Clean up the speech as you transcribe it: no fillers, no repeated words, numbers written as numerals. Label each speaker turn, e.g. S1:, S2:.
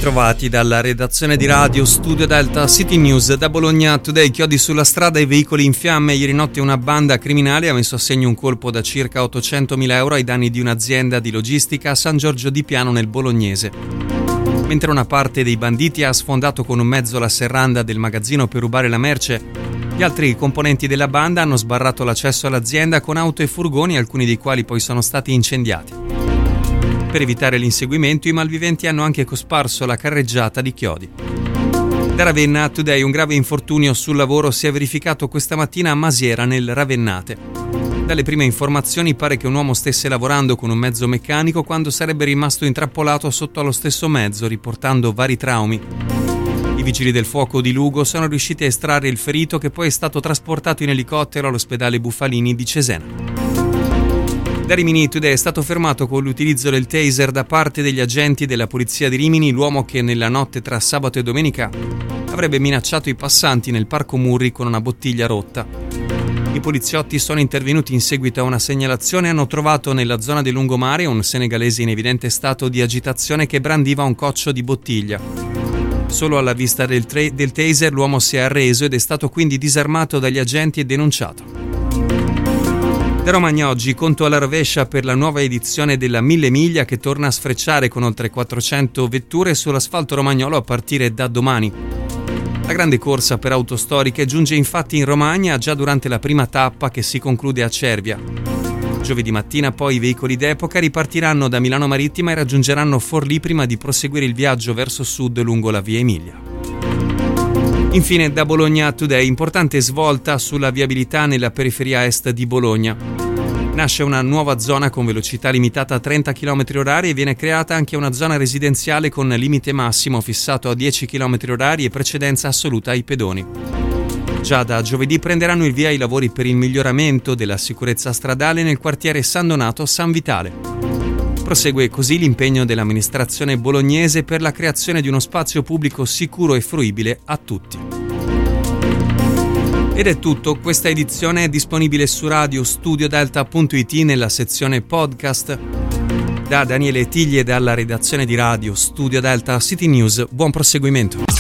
S1: Trovati dalla redazione di Radio Studio Delta City News. Da Bologna Today, chiodi sulla strada e veicoli in fiamme. Ieri notte una banda criminale ha messo a segno un colpo da circa 800.000 euro ai danni di un'azienda di logistica a San Giorgio di Piano nel Bolognese. Mentre una parte dei banditi ha sfondato con un mezzo la serranda del magazzino per rubare la merce, gli altri componenti della banda hanno sbarrato l'accesso all'azienda con auto e furgoni, alcuni dei quali poi sono stati incendiati. Per evitare l'inseguimento, i malviventi hanno anche cosparso la carreggiata di chiodi. Da Ravenna Today, un grave infortunio sul lavoro si è verificato questa mattina a Masiera, nel Ravennate. Dalle prime informazioni pare che un uomo stesse lavorando con un mezzo meccanico quando sarebbe rimasto intrappolato sotto allo stesso mezzo, riportando vari traumi. I vigili del fuoco di Lugo sono riusciti a estrarre il ferito, che poi è stato trasportato in elicottero all'ospedale Bufalini di Cesena. Da Rimini Today è stato fermato con l'utilizzo del taser da parte degli agenti della polizia di Rimini l'uomo che nella notte tra sabato e domenica avrebbe minacciato i passanti nel Parco Murri con una bottiglia rotta. I poliziotti sono intervenuti in seguito a una segnalazione e hanno trovato nella zona del lungomare un senegalese in evidente stato di agitazione che brandiva un coccio di bottiglia. Solo alla vista del taser l'uomo si è arreso ed è stato quindi disarmato dagli agenti e denunciato. Da Romagna oggi, conto alla rovescia per la nuova edizione della 1000 miglia che torna a sfrecciare con oltre 400 vetture sull'asfalto romagnolo a partire da domani. La grande corsa per auto storiche giunge infatti in Romagna già durante la prima tappa che si conclude a Cervia. Giovedì mattina poi i veicoli d'epoca ripartiranno da Milano Marittima e raggiungeranno Forlì prima di proseguire il viaggio verso sud lungo la via Emilia. Infine da Bologna Today, importante svolta sulla viabilità nella periferia est di Bologna. Nasce una nuova zona con velocità limitata a 30 km/h e viene creata anche una zona residenziale con limite massimo fissato a 10 km/h e precedenza assoluta ai pedoni. Già da giovedì prenderanno il via i lavori per il miglioramento della sicurezza stradale nel quartiere San Donato-San Vitale. Prosegue così l'impegno dell'amministrazione bolognese per la creazione di uno spazio pubblico sicuro e fruibile a tutti. Ed è tutto, questa edizione è disponibile su radiostudiodelta.it nella sezione podcast. Da Daniele Tigli e dalla redazione di Radio Studio Delta City News, buon proseguimento.